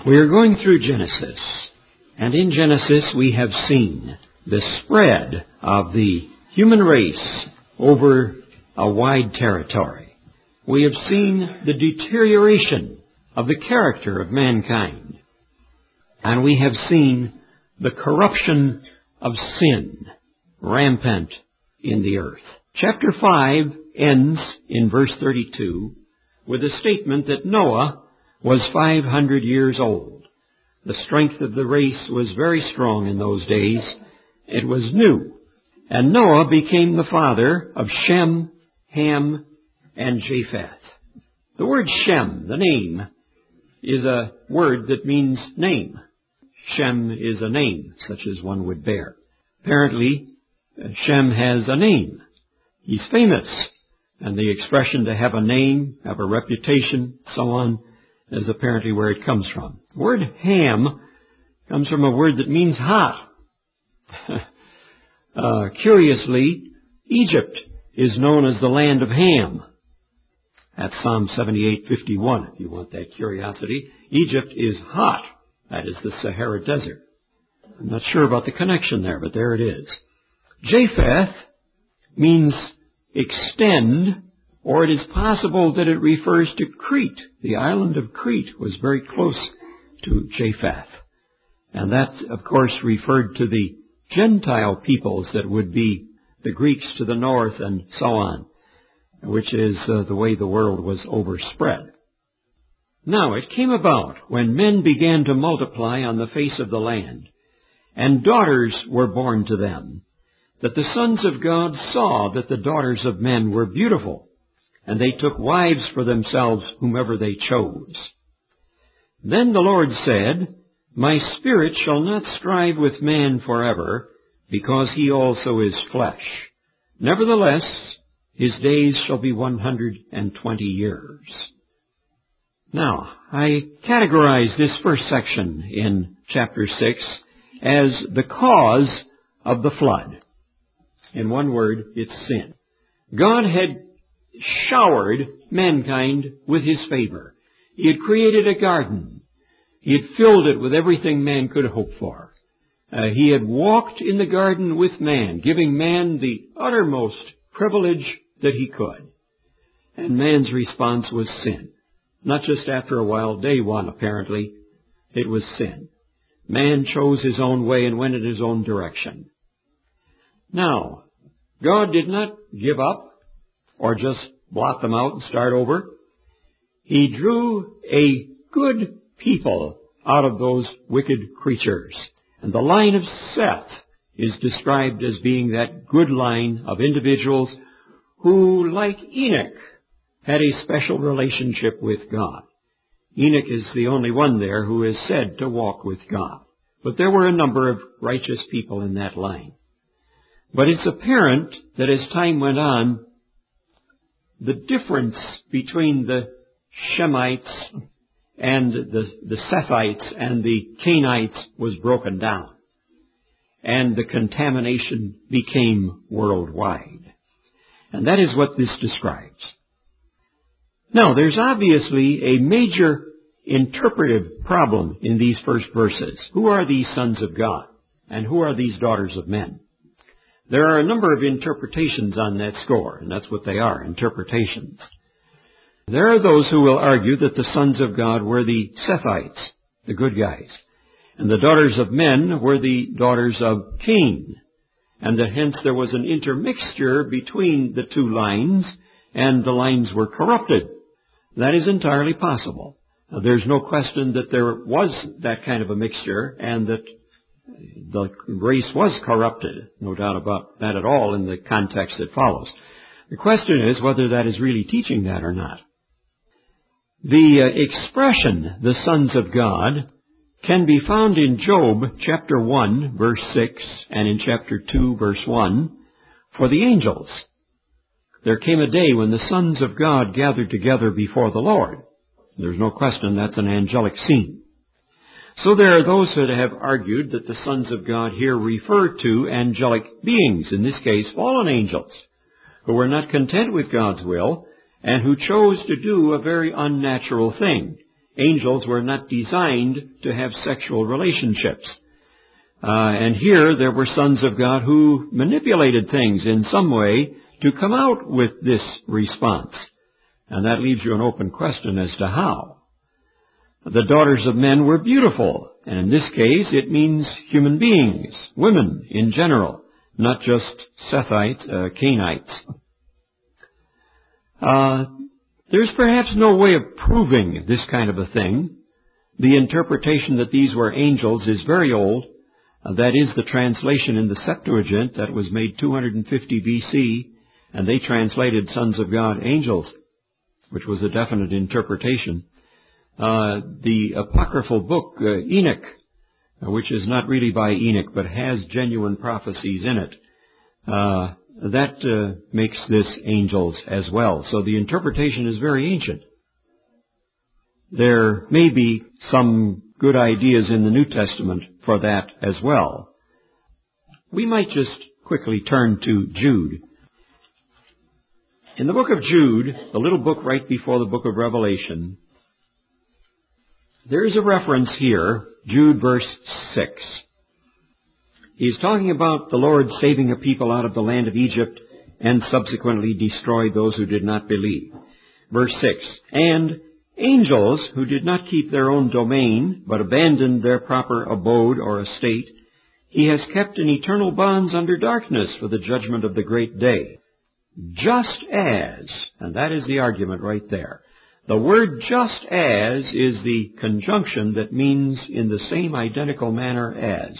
We are going through Genesis, and in Genesis we have seen the spread of the human race over a wide territory. We have seen the deterioration of the character of mankind, and we have seen the corruption of sin rampant in the earth. Chapter 5 ends in verse 32 with a statement that Noah was 500 years old. The strength of the race was very strong in those days. It was new. And Noah became the father of Shem, Ham, and Japheth. The word Shem, the name, is a word that means name. Shem is a name, such as one would bear. Apparently, Shem has a name. He's famous. And the expression to have a name, have a reputation, so on, is apparently where it comes from. The word Ham comes from a word that means hot. Curiously, Egypt is known as the land of Ham. That's Psalm 78:51, if you want that curiosity. Egypt is hot. That is the Sahara Desert. I'm not sure about the connection there, but there it is. Japheth means extend, or it is possible that it refers to Crete. The island of Crete was very close to Japheth. And that, of course, referred to the Gentile peoples that would be the Greeks to the north and so on, which is the way the world was overspread. Now, it came about when men began to multiply on the face of the land, and daughters were born to them, that the sons of God saw that the daughters of men were beautiful, and they took wives for themselves whomever they chose. Then the Lord said, My spirit shall not strive with man forever, because he also is flesh. Nevertheless, his days shall be 120 years. Now, I categorize this first section in chapter 6 as the cause of the flood. In one word, it's sin. God had showered mankind with His favor. He had created a garden. He had filled it with everything man could hope for. He had walked in the garden with man, giving man the uttermost privilege that he could. And man's response was sin. Not just after a while, day one apparently, it was sin. Man chose his own way and went in his own direction. Now, God did not give up or just blot them out and start over. He drew a good people out of those wicked creatures. And the line of Seth is described as being that good line of individuals who, like Enoch, had a special relationship with God. Enoch is the only one there who is said to walk with God. But there were a number of righteous people in that line. But it's apparent that as time went on, the difference between the Shemites and the Sethites and the Canaanites was broken down. And the contamination became worldwide. And that is what this describes. Now, there's obviously a major interpretive problem in these first verses. Who are these sons of God? And who are these daughters of men? There are a number of interpretations on that score, and that's what they are, interpretations. There are those who will argue that the sons of God were the Sethites, the good guys, and the daughters of men were the daughters of Cain, and that hence there was an intermixture between the two lines, and the lines were corrupted. That is entirely possible. Now, there's no question that there was that kind of a mixture, and that the race was corrupted. No doubt about that at all in the context that follows. The question is whether that is really teaching that or not. The expression, the sons of God, can be found in Job chapter 1, verse 6, and in chapter 2, verse 1, for the angels. There came a day when the sons of God gathered together before the Lord. There's no question that's an angelic scene. So there are those that have argued that the sons of God here refer to angelic beings, in this case fallen angels, who were not content with God's will and who chose to do a very unnatural thing angels were not designed to have sexual relationships. And here there were sons of God who manipulated things in some way to come out with this response. And that leaves you an open question as to how. The daughters of men were beautiful, and in this case it means human beings, women in general, not just Sethites, Cainites. There's perhaps no way of proving this kind of a thing. The interpretation that these were angels is very old. That is the translation in the Septuagint that was made 250 B.C., and they translated sons of God angels, which was a definite interpretation. The apocryphal book, Enoch, which is not really by Enoch, but has genuine prophecies in it, that makes this angels as well. So the interpretation is very ancient. There may be some good ideas in the New Testament for that as well. We might just quickly turn to Jude. In the book of Jude, the little book right before the book of Revelation, there is a reference here, Jude verse 6. He's talking about the Lord saving a people out of the land of Egypt and subsequently destroyed those who did not believe. Verse 6, and angels who did not keep their own domain, but abandoned their proper abode or estate, he has kept in eternal bonds under darkness for the judgment of the great day. Just as, and that is the argument right there. The word just as is the conjunction that means in the same identical manner as.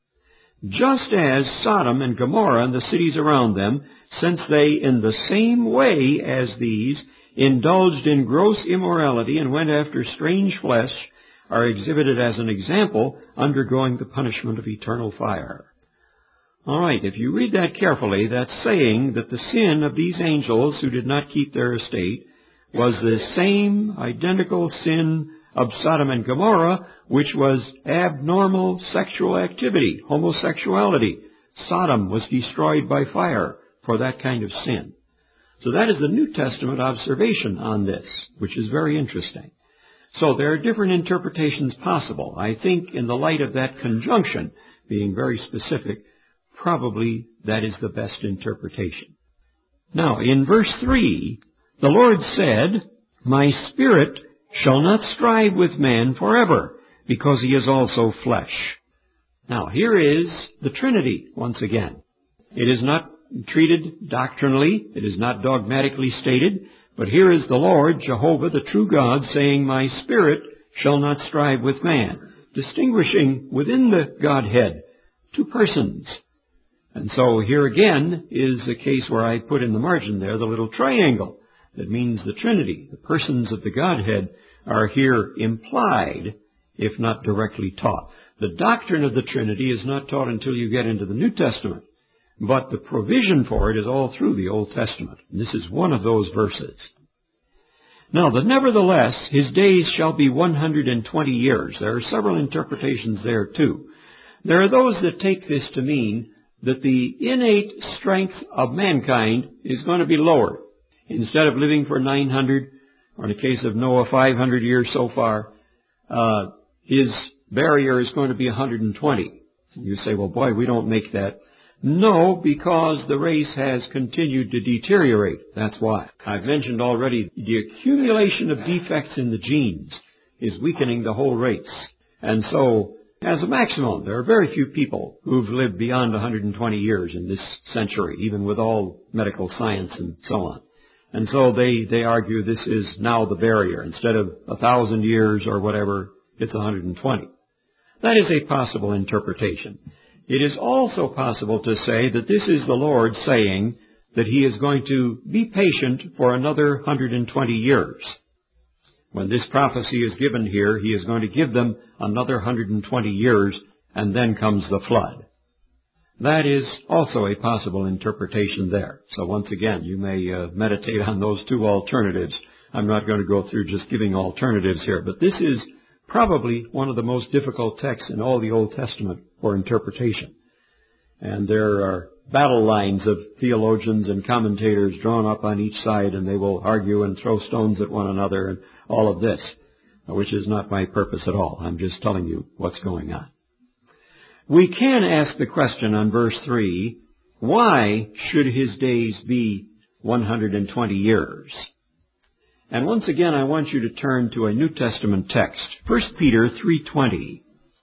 Just as Sodom and Gomorrah and the cities around them, since they in the same way as these indulged in gross immorality and went after strange flesh, are exhibited as an example, undergoing the punishment of eternal fire. All right, if you read that carefully, that's saying that the sin of these angels who did not keep their estate was the same identical sin of Sodom and Gomorrah, which was abnormal sexual activity, homosexuality. Sodom was destroyed by fire for that kind of sin. So that is the New Testament observation on this, which is very interesting. So there are different interpretations possible. I think in the light of that conjunction, being very specific, probably that is the best interpretation. Now, in verse 3, the Lord said, my spirit shall not strive with man forever, because he is also flesh. Now, here is the Trinity once again. It is not treated doctrinally, it is not dogmatically stated, but here is the Lord, Jehovah, the true God, saying, my spirit shall not strive with man, distinguishing within the Godhead two persons. And so here again is a case where I put in the margin there the little triangle. That means the Trinity. The persons of the Godhead are here implied, if not directly taught. The doctrine of the Trinity is not taught until you get into the New Testament. But the provision for it is all through the Old Testament. And this is one of those verses. Now, nevertheless, his days shall be 120 years. There are several interpretations there, too. There are those that take this to mean that the innate strength of mankind is going to be lowered. Instead of living for 900, or in the case of Noah, 500 years so far, his barrier is going to be 120. You say, well, boy, we don't make that. No, because the race has continued to deteriorate. That's why. I've mentioned already the accumulation of defects in the genes is weakening the whole race. And so, as a maximum, there are very few people who've lived beyond 120 years in this century, even with all medical science and so on. And so they argue this is now the barrier. Instead of 1,000 years or whatever, it's 120. That is a possible interpretation. It is also possible to say that this is the Lord saying that He is going to be patient for another 120 years. When this prophecy is given here, He is going to give them another 120 years, and then comes the flood. That is also a possible interpretation there. So once again, you may meditate on those two alternatives. I'm not going to go through just giving alternatives here, but this is probably one of the most difficult texts in all the Old Testament for interpretation. And there are battle lines of theologians and commentators drawn up on each side, and they will argue and throw stones at one another and all of this. which is not my purpose at all. I'm just telling you what's going on. We can ask the question on verse 3, why should his days be 120 years? And once again, I want you to turn to a New Testament text, 1 Peter 3:20.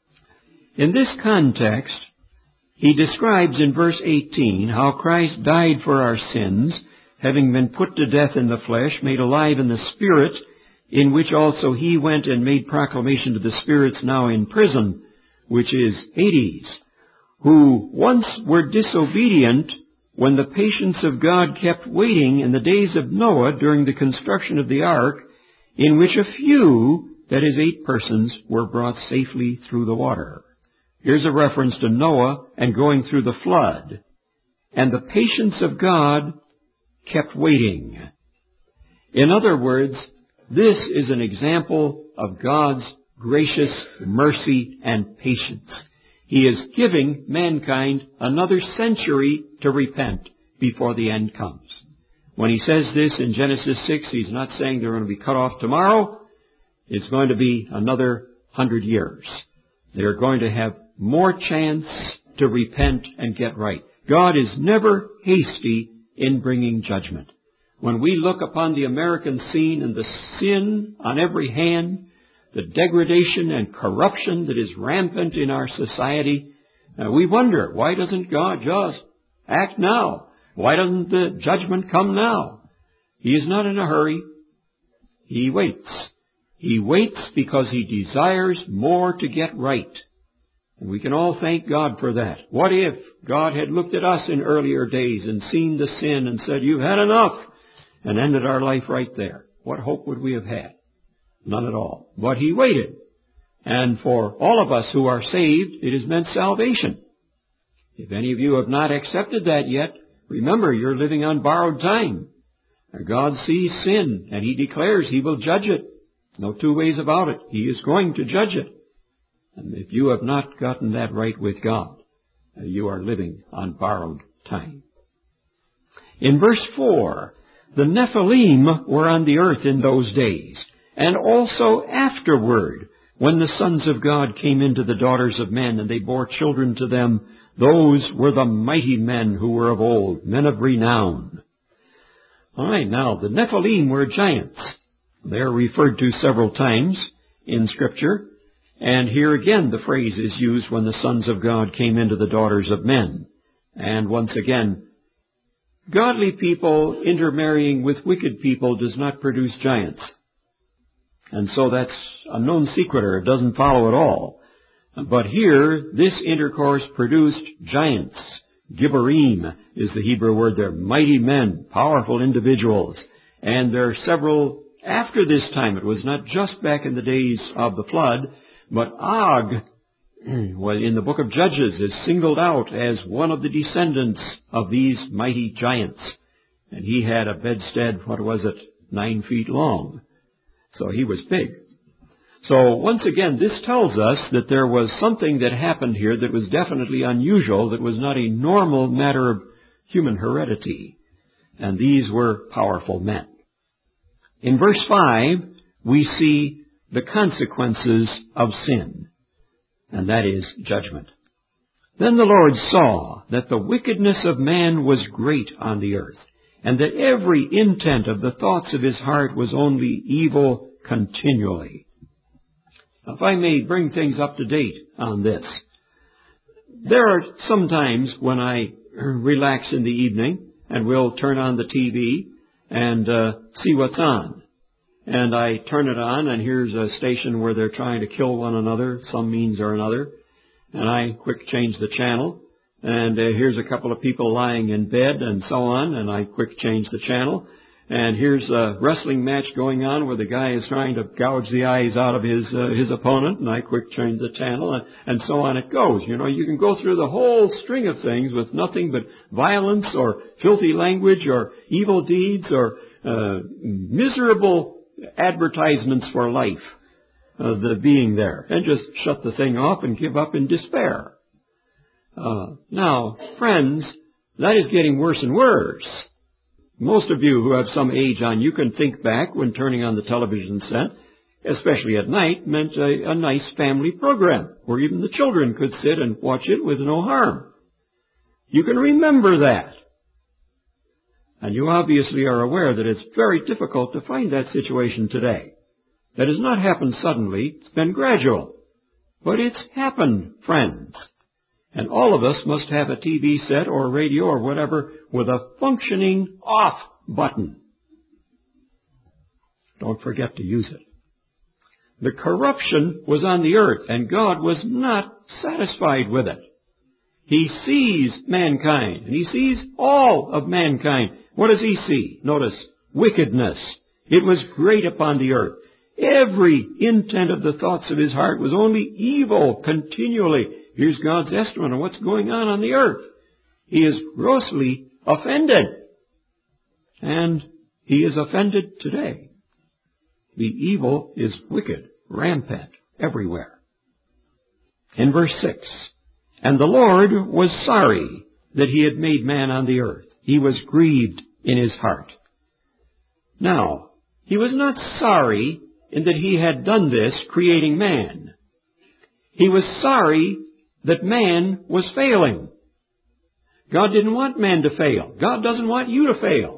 In this context, he describes in verse 18 how Christ died for our sins, having been put to death in the flesh, made alive in the Spirit, in which also he went and made proclamation to the spirits now in prison, which is Hades, who once were disobedient when the patience of God kept waiting in the days of Noah during the construction of the ark, in which a few, that is 8 persons, were brought safely through the water. Here's a reference to Noah and going through the flood. And the patience of God kept waiting. In other words, this is an example of God's gracious mercy and patience. He is giving mankind another century to repent before the end comes. When he says this in Genesis 6, he's not saying they're going to be cut off tomorrow. It's going to be another 100 years. They're going to have more chance to repent and get right. God is never hasty in bringing judgment. When we look upon the American scene and the sin on every hand, the degradation and corruption that is rampant in our society, we wonder, why doesn't God just act now? Why doesn't the judgment come now? He is not in a hurry. He waits. He waits because he desires more to get right. And we can all thank God for that. What if God had looked at us in earlier days and seen the sin and said, "You've had enough," and ended our life right there? What hope would we have had? None at all. But he waited. And for all of us who are saved, it has meant salvation. If any of you have not accepted that yet, remember, you're living on borrowed time. God sees sin, and he declares he will judge it. No two ways about it. He is going to judge it. And if you have not gotten that right with God, you are living on borrowed time. In verse 4, the Nephilim were on the earth in those days, and also afterward, when the sons of God came into the daughters of men, and they bore children to them. Those were the mighty men who were of old, men of renown. All right, now, the Nephilim were giants. They're referred to several times in Scripture. And here again the phrase is used when the sons of God came into the daughters of men. And once again, godly people intermarrying with wicked people does not produce giants. And so that's a non sequitur. It doesn't follow at all. But here, this intercourse produced giants. Gibborim is the Hebrew word there. Mighty men, powerful individuals. And there are several after this time. It was not just back in the days of the flood, but Og, in the book of Judges, is singled out as one of the descendants of these mighty giants. And he had a bedstead, 9 feet long. So he was big. So once again, this tells us that there was something that happened here that was definitely unusual, that was not a normal matter of human heredity. And these were powerful men. In verse 5, we see the consequences of sin, and that is judgment. Then the Lord saw that the wickedness of man was great on the earth, and that every intent of the thoughts of his heart was only evil continually. Now, if I may bring things up to date on this, there are some times when I relax in the evening, and we'll turn on the TV and see what's on. And I turn it on, and here's a station where they're trying to kill one another, some means or another. And I quick change the channel, and here's a couple of people lying in bed and so on, and I quick change the channel. And here's a wrestling match going on where the guy is trying to gouge the eyes out of his opponent, and I quick change the channel, and so on it goes. You know, you can go through the whole string of things with nothing but violence or filthy language or evil deeds or miserable advertisements for life, the being there, and just shut the thing off and give up in despair. Now, friends, that is getting worse and worse. Most of you who have some age on you can think back when turning on the television set especially at night, meant a nice family program where even the children could sit and watch it with no harm. You can remember that. And you obviously are aware that it's very difficult to find that situation today. That has not happened suddenly. It's been gradual. But it's happened, friends. And all of us must have a TV set or radio or whatever with a functioning off button. Don't forget to use it. The corruption was on the earth, and God was not satisfied with it. He sees mankind, and He sees all of mankind. What does He see? Notice, wickedness. It was great upon the earth. Every intent of the thoughts of His heart was only evil continually. Here's God's estimate of what's going on the earth. He is grossly offended. And He is offended today. The evil is wicked, rampant, everywhere. In verse 6, and the Lord was sorry that He had made man on the earth. He was grieved in His heart. Now, He was not sorry in that He had done this, creating man. He was sorry that man was failing. God didn't want man to fail. God doesn't want you to fail.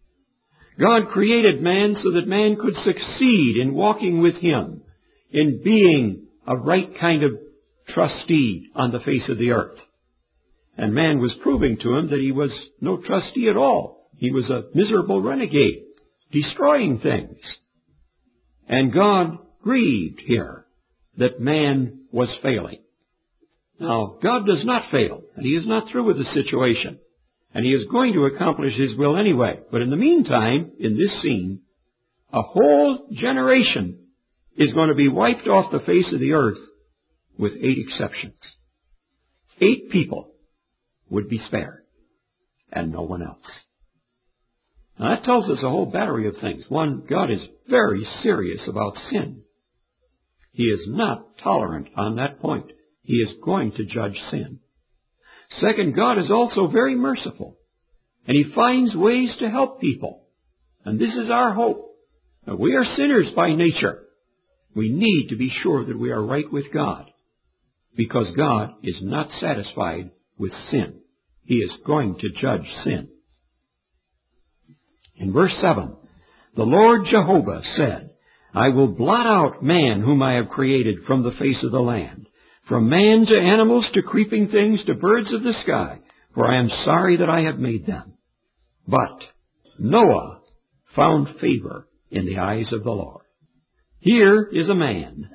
God created man so that man could succeed in walking with Him, in being a right kind of trustee on the face of the earth. And man was proving to him that he was no trustee at all. He was a miserable renegade, destroying things. And God grieved here that man was failing. Now, God does not fail, and He is not through with the situation. And He is going to accomplish His will anyway. But in the meantime, in this scene, a whole generation is going to be wiped off the face of the earth with 8 exceptions. 8 people would be spared, and no one else. Now that tells us a whole battery of things. One, God is very serious about sin. He is not tolerant on that point. He is going to judge sin. Second, God is also very merciful, and He finds ways to help people. And this is our hope. Now, we are sinners by nature. We need to be sure that we are right with God, because God is not satisfied with sin. He is going to judge sin. In verse 7, the Lord Jehovah said, I will blot out man whom I have created from the face of the land, from man to animals to creeping things to birds of the sky, for I am sorry that I have made them. But Noah found favor in the eyes of the Lord. Here is a man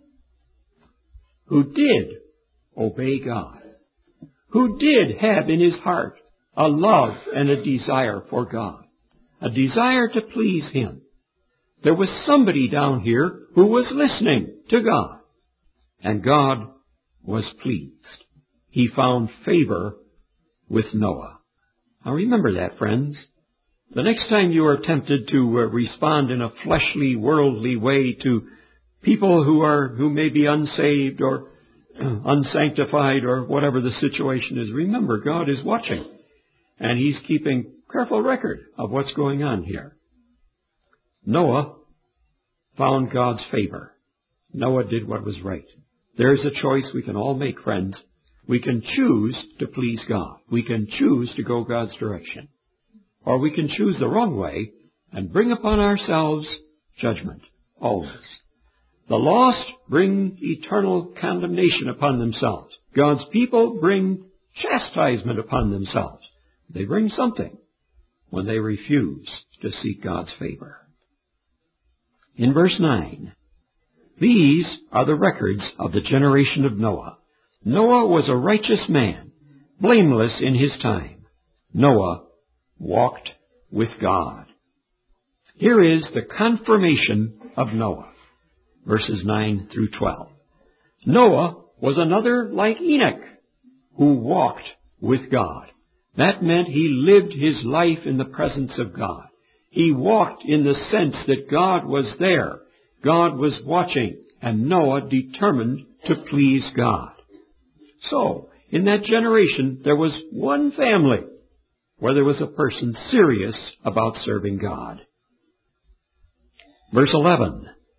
who did obey God, who did have in his heart a love and a desire for God, a desire to please Him. There was somebody down here who was listening to God, and God was pleased. He found favor with Noah. Now remember that, friends. The next time you are tempted to respond in a fleshly, worldly way to people who may be unsaved or unsanctified or whatever the situation is, remember God is watching, and He's keeping careful record of what's going on here. Noah found God's favor. Noah did what was right. There's a choice we can all make, friends. We can choose to please God. We can choose to go God's direction. Or we can choose the wrong way and bring upon ourselves judgment, always. The lost bring eternal condemnation upon themselves. God's people bring chastisement upon themselves. They bring something when they refuse to seek God's favor. In verse 9, these are the records of the generation of Noah. Noah was a righteous man, blameless in his time. Noah walked with God. Here is the confirmation of Noah, verses 9 through 12. Noah was another like Enoch, who walked with God. That meant he lived his life in the presence of God. He walked in the sense that God was there. God was watching, and Noah determined to please God. So, in that generation, there was one family where there was a person serious about serving God. Verse 11,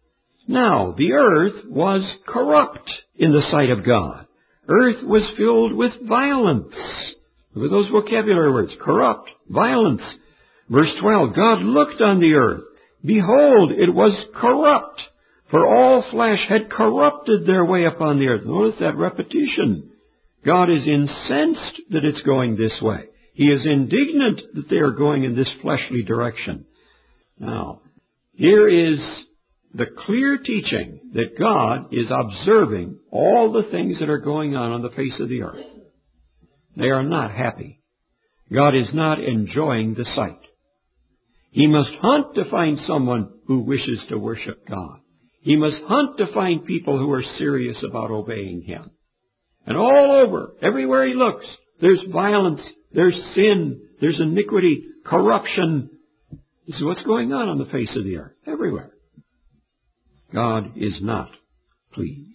Now, the earth was corrupt in the sight of God. Earth was filled with violence. Look at those vocabulary words. Corrupt, violence. Verse 12, God looked on the earth. Behold, it was corrupt, for all flesh had corrupted their way upon the earth. Notice that repetition. God is incensed that it's going this way. He is indignant that they are going in this fleshly direction. Now, here is the clear teaching that God is observing all the things that are going on the face of the earth. They are not happy. God is not enjoying the sight. He must hunt to find someone who wishes to worship God. He must hunt to find people who are serious about obeying Him. And all over, everywhere He looks, there's violence, there's sin, there's iniquity, corruption. This is what's going on the face of the earth, everywhere. God is not pleased.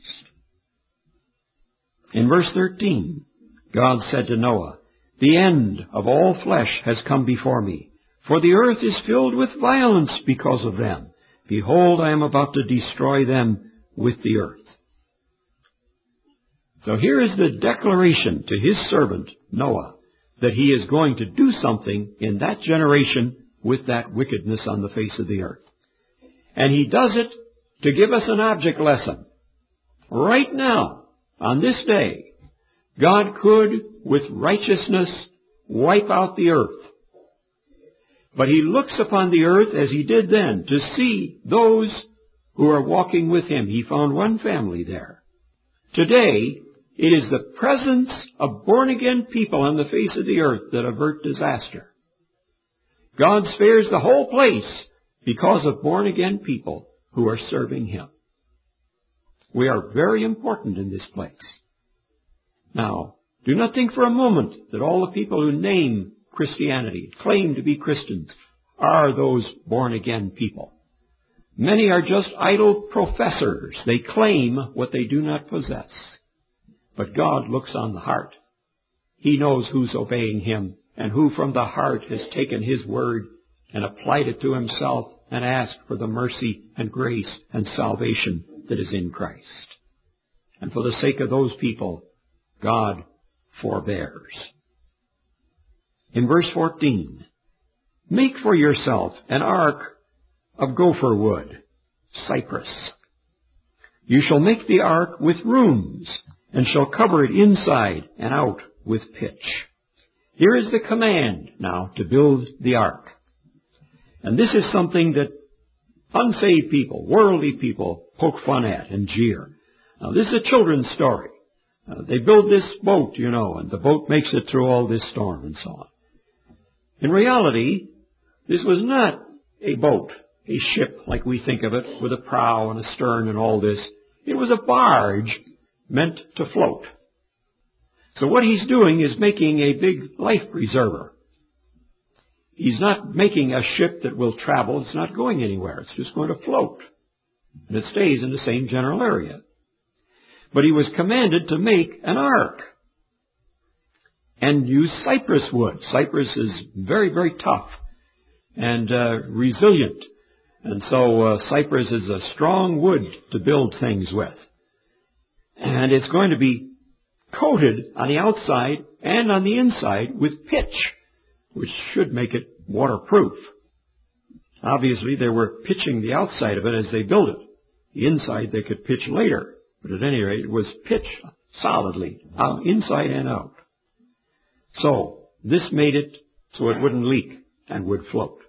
In verse 13, God said to Noah, the end of all flesh has come before me, for the earth is filled with violence because of them. Behold, I am about to destroy them with the earth. So here is the declaration to his servant, Noah, that he is going to do something in that generation with that wickedness on the face of the earth. And he does it to give us an object lesson. Right now, on this day, God could, with righteousness, wipe out the earth. But He looks upon the earth as He did then to see those who are walking with Him. He found one family there. Today, it is the presence of born-again people on the face of the earth that avert disaster. God spares the whole place because of born-again people who are serving Him. We are very important in this place. Now, do not think for a moment that all the people who name Christianity, claim to be Christians, are those born-again people. Many are just idle professors. They claim what they do not possess. But God looks on the heart. He knows who's obeying Him and who from the heart has taken His word and applied it to himself and asked for the mercy and grace and salvation that is in Christ. And for the sake of those people, God forbears. In verse 14, make for yourself an ark of gopher wood, cypress. You shall make the ark with rooms, and shall cover it inside and out with pitch. Here is the command now to build the ark. And this is something that unsaved people, worldly people, poke fun at and jeer. Now, this is a children's story. They build this boat, and the boat makes it through all this storm and so on. In reality, this was not a boat, a ship like we think of it, with a prow and a stern and all this. It was a barge meant to float. So what he's doing is making a big life preserver. He's not making a ship that will travel. It's not going anywhere. It's just going to float. And it stays in the same general area. But he was commanded to make an ark and use cypress wood. Cypress is very, very tough and resilient. And so cypress is a strong wood to build things with. And it's going to be coated on the outside and on the inside with pitch, which should make it waterproof. Obviously, they were pitching the outside of it as they built it. The inside they could pitch later. But at any rate, it was pitched solidly, inside and out. So, this made it so it wouldn't leak and would float.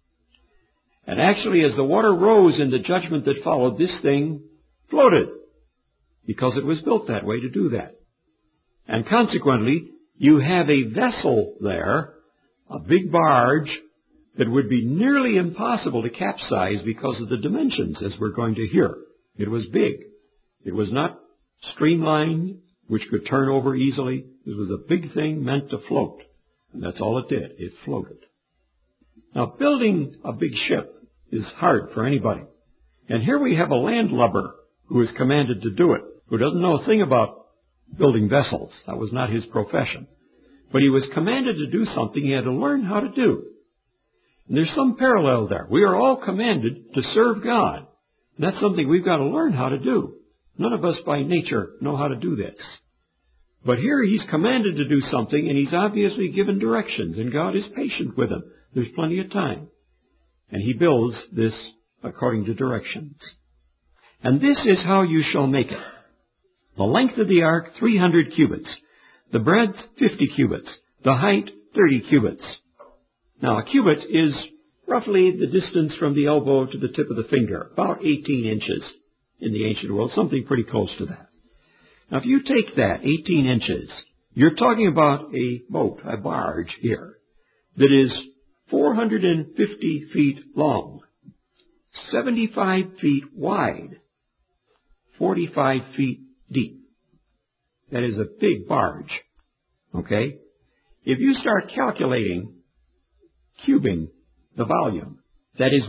And actually, as the water rose in the judgment that followed, this thing floated, because it was built that way to do that. And consequently, you have a vessel there, a big barge, that would be nearly impossible to capsize because of the dimensions, as we're going to hear. It was big. It was not streamlined, which could turn over easily. It was a big thing meant to float. And that's all it did. It floated. Now, building a big ship is hard for anybody. And here we have a landlubber who is commanded to do it, who doesn't know a thing about building vessels. That was not his profession. But he was commanded to do something he had to learn how to do. And there's some parallel there. We are all commanded to serve God. And that's something we've got to learn how to do. None of us by nature know how to do this. But here he's commanded to do something, and he's obviously given directions, and God is patient with him. There's plenty of time. And he builds this according to directions. And this is how you shall make it. The length of the ark, 300 cubits. The breadth, 50 cubits. The height, 30 cubits. Now, a cubit is roughly the distance from the elbow to the tip of the finger, about 18 inches in the ancient world, something pretty close to that. Now, if you take that, 18 inches, you're talking about a boat, a barge here, that is 450 feet long, 75 feet wide, 45 feet deep. That is a big barge. Okay? If you start calculating, cubing the volume, that is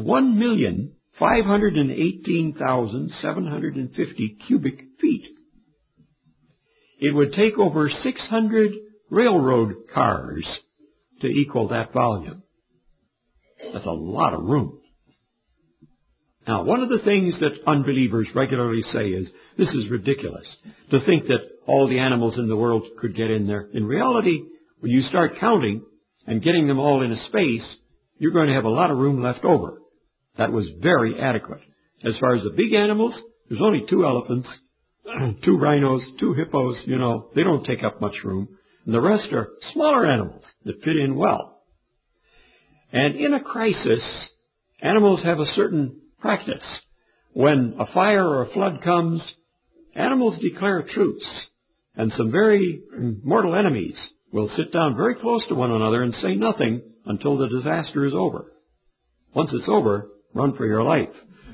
1,518,750 cubic feet. It would take over 600 railroad cars to equal that volume. That's a lot of room. Now, one of the things that unbelievers regularly say is, this is ridiculous, to think that all the animals in the world could get in there. In reality, when you start counting and getting them all in a space, you're going to have a lot of room left over. That was very adequate. As far as the big animals, there's only 2 elephants, 2 rhinos, 2 hippos, they don't take up much room. And the rest are smaller animals that fit in well. And in a crisis, animals have a certain practice. When a fire or a flood comes, animals declare a truce. And some very mortal enemies will sit down very close to one another and say nothing until the disaster is over. Once it's over, run for your life.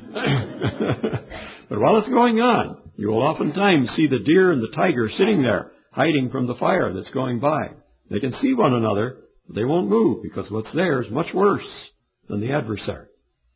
But while it's going on, you will oftentimes see the deer and the tiger sitting there, hiding from the fire that's going by. They can see one another, but they won't move because what's there is much worse than the adversary.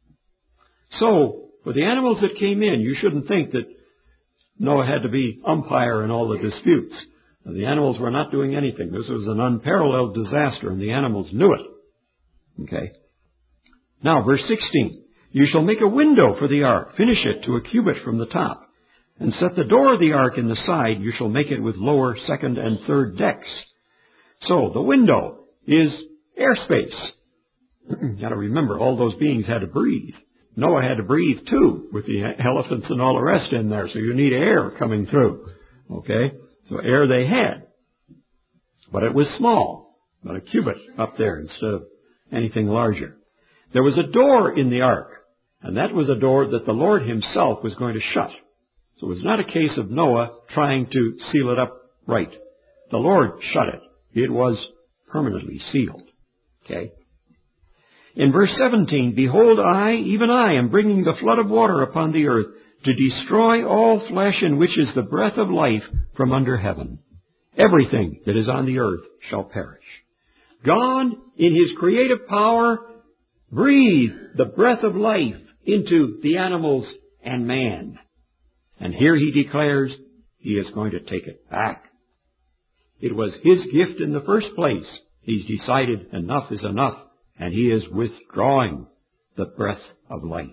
So, for the animals that came in, you shouldn't think that Noah had to be umpire in all the disputes. The animals were not doing anything. This was an unparalleled disaster, and the animals knew it. Okay. Now, verse 16. You shall make a window for the ark, finish it to a cubit from the top, and set the door of the ark in the side. You shall make it with lower, second, and third decks. So, the window is airspace. You got to remember, all those beings had to breathe. Noah had to breathe too, with the elephants and all the rest in there, so you need air coming through. Okay? So air they had. But it was small, about a cubit up there instead of anything larger. There was a door in the ark, and that was a door that the Lord himself was going to shut. So it was not a case of Noah trying to seal it up right. The Lord shut it. It was permanently sealed. Okay? In verse 17, behold, I, even I, am bringing the flood of water upon the earth to destroy all flesh in which is the breath of life from under heaven. Everything that is on the earth shall perish. God, in his creative power, breathed the breath of life into the animals and man. And here he declares he is going to take it back. It was his gift in the first place. He's decided enough is enough, and he is withdrawing the breath of life.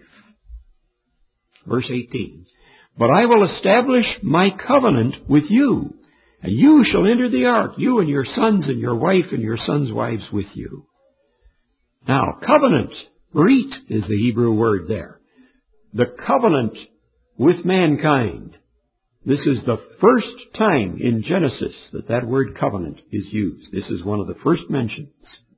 Verse 18, but I will establish my covenant with you, and you shall enter the ark, you and your sons and your wife and your sons' wives with you. Now, covenant, brit is the Hebrew word there. The covenant with mankind. This is the first time in Genesis that word covenant is used. This is one of the first mentions.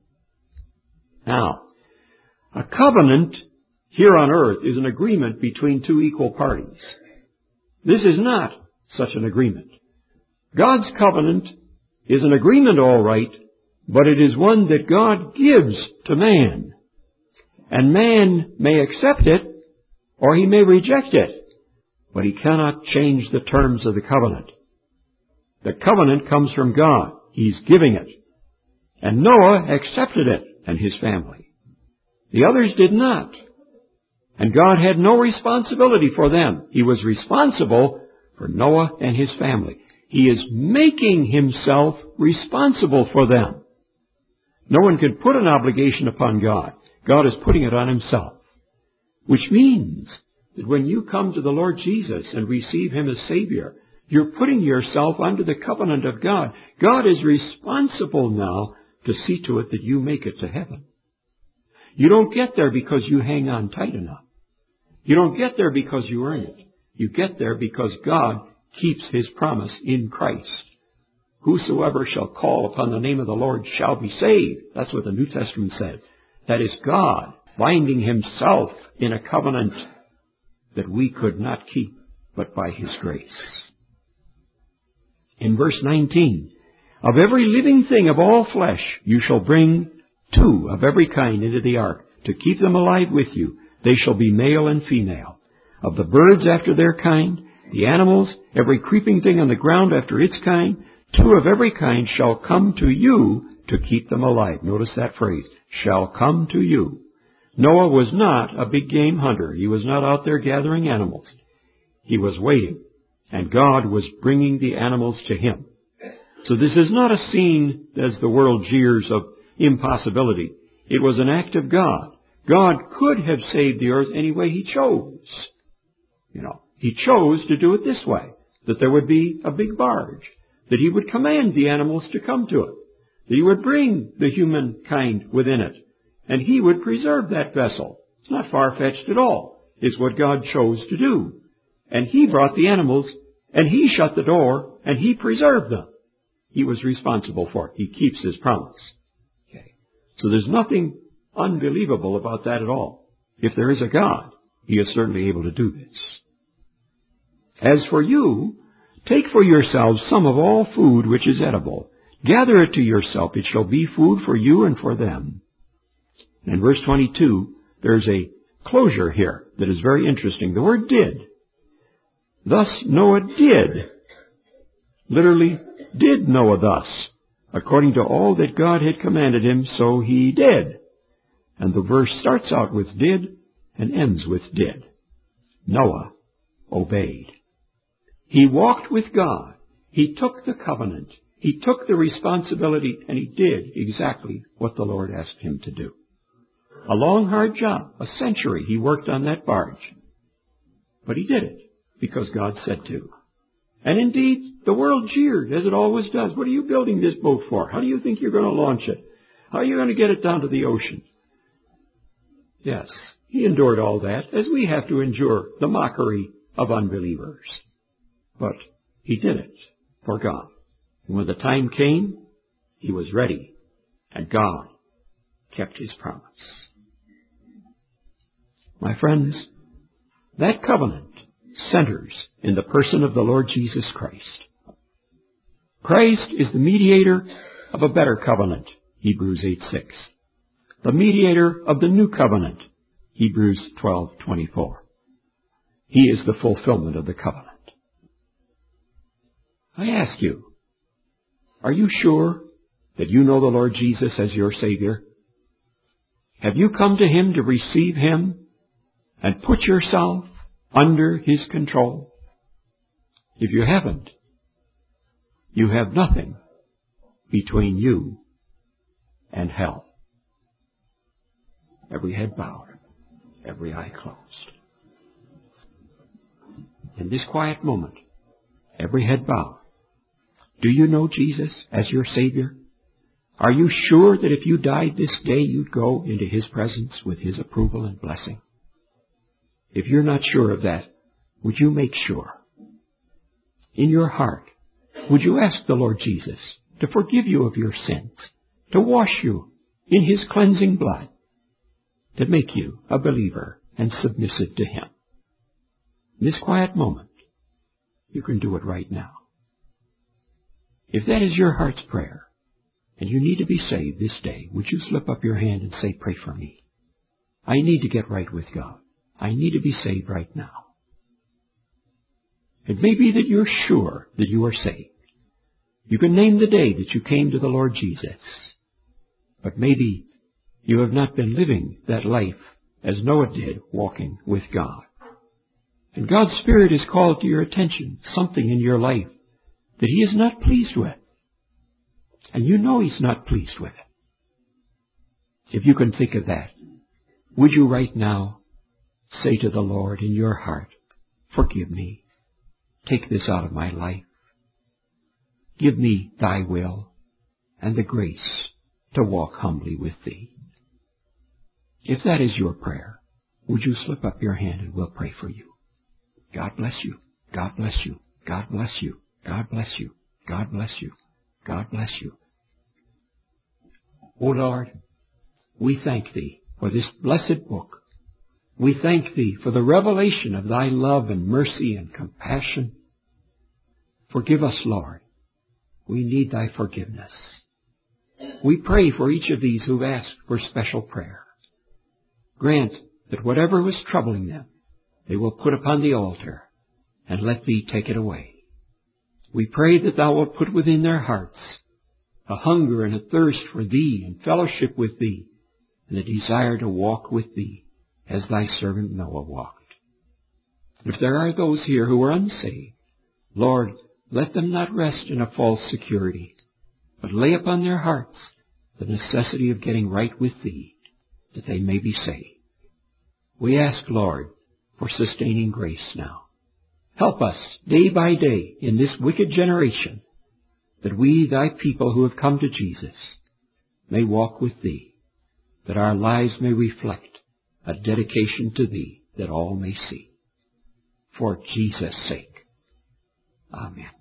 Now, a covenant here on earth is an agreement between 2 equal parties. This is not such an agreement. God's covenant is an agreement, all right, but it is one that God gives to man. And man may accept it, or he may reject it, but he cannot change the terms of the covenant. The covenant comes from God. He's giving it. And Noah accepted it, and his family. The others did not. And God had no responsibility for them. He was responsible for Noah and his family. He is making himself responsible for them. No one can put an obligation upon God. God is putting it on himself. Which means that when you come to the Lord Jesus and receive Him as Savior, you're putting yourself under the covenant of God. God is responsible now to see to it that you make it to heaven. You don't get there because you hang on tight enough. You don't get there because you earn it. You get there because God keeps His promise in Christ. Whosoever shall call upon the name of the Lord shall be saved. That's what the New Testament said. That is God binding Himself in a covenant that we could not keep but by His grace. In verse 19, of every living thing of all flesh you shall bring 2 of every kind into the ark, to keep them alive with you. They shall be male and female. Of the birds after their kind, the animals, every creeping thing on the ground after its kind, 2 of every kind shall come to you to keep them alive. Notice that phrase, shall come to you. Noah was not a big game hunter. He was not out there gathering animals. He was waiting, and God was bringing the animals to him. So this is not a scene, as the world jeers, of impossibility. It was an act of God. God could have saved the earth any way He chose. He chose to do it this way, that there would be a big barge, that He would command the animals to come to it, that He would bring the humankind within it, and He would preserve that vessel. It's not far-fetched at all. It's what God chose to do. And He brought the animals, and He shut the door, and He preserved them. He was responsible for it. He keeps His promise. Okay. So there's nothing unbelievable about that at all. If there is a God, He is certainly able to do this. As for you, take for yourselves some of all food which is edible. Gather it to yourself. It shall be food for you and for them. And in verse 22, there's a closure here that is very interesting. The word did. Thus Noah did. Literally, did Noah thus. According to all that God had commanded him, so he did. And the verse starts out with did and ends with did. Noah obeyed. He walked with God. He took the covenant. He took the responsibility, and he did exactly what the Lord asked him to do. A long, hard job. A century he worked on that barge. But he did it because God said to. And indeed, the world jeered, as it always does. What are you building this boat for? How do you think you're going to launch it? How are you going to get it down to the ocean? Yes, he endured all that, as we have to endure the mockery of unbelievers. But he did it for God. And when the time came, he was ready, and God kept His promise. My friends, that covenant centers in the person of the Lord Jesus Christ. Christ is the mediator of a better covenant, Hebrews 8:6. The mediator of the new covenant, Hebrews 12:24. He is the fulfillment of the covenant. I ask you, are you sure that you know the Lord Jesus as your Savior? Have you come to Him to receive Him and put yourself under His control? If you haven't, you have nothing between you and hell. Every head bowed, every eye closed. In this quiet moment, every head bowed, do you know Jesus as your Savior? Are you sure that if you died this day, you'd go into His presence with His approval and blessing? If you're not sure of that, would you make sure? In your heart, would you ask the Lord Jesus to forgive you of your sins, to wash you in His cleansing blood, to make you a believer and submissive to Him? In this quiet moment, you can do it right now. If that is your heart's prayer, and you need to be saved this day, would you slip up your hand and say, pray for me? I need to get right with God. I need to be saved right now. It may be that you're sure that you are saved. You can name the day that you came to the Lord Jesus. But maybe you have not been living that life as Noah did, walking with God. And God's Spirit has called to your attention something in your life that He is not pleased with. And you know He's not pleased with it. If you can think of that, would you right now say to the Lord in your heart, forgive me. Take this out of my life. Give me thy will and the grace to walk humbly with thee. If that is your prayer, would you slip up your hand and we'll pray for you. God bless you. God bless you. God bless you. God bless you. God bless you. God bless you. O Lord, we thank thee for this blessed book. We thank thee for the revelation of thy love and mercy and compassion. Forgive us, Lord. We need thy forgiveness. We pray for each of these who've asked for special prayer. Grant that whatever was troubling them, they will put upon the altar and let thee take it away. We pray that thou wilt put within their hearts a hunger and a thirst for thee and fellowship with thee, and a desire to walk with thee as thy servant Noah walked. If there are those here who are unsaved, Lord, let them not rest in a false security, but lay upon their hearts the necessity of getting right with thee, that they may be saved. We ask, Lord, for sustaining grace now. Help us day by day in this wicked generation, that we, thy people who have come to Jesus, may walk with thee, that our lives may reflect a dedication to thee that all may see. For Jesus' sake. Amen.